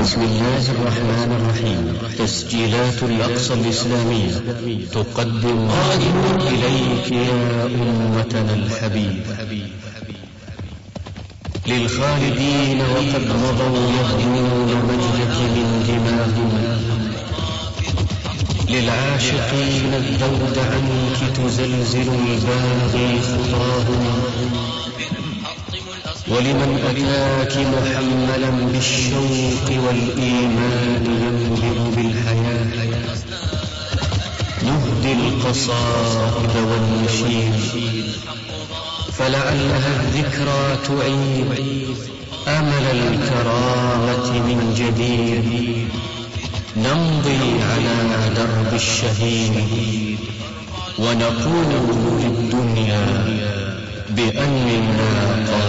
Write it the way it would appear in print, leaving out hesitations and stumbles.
بسم الله الرحمن الرحيم. تسجيلات الأقصى الإسلامية تقدم إليك يا أمتنا الحبيب للخالدين وقد مضوا يهدون مجدك من دماهم، للعاشقين الذود عنك تزلزل الباغي خطاهم، ولمن أتاك محملا بالشوق والإيمان ينبئ بالحياة نهدي القصائد والنشيد، فلعلها الذكرى تعيد أمل الكرامة من جديد، نمضي على درب الشهيد ونقول للدنيا بأننا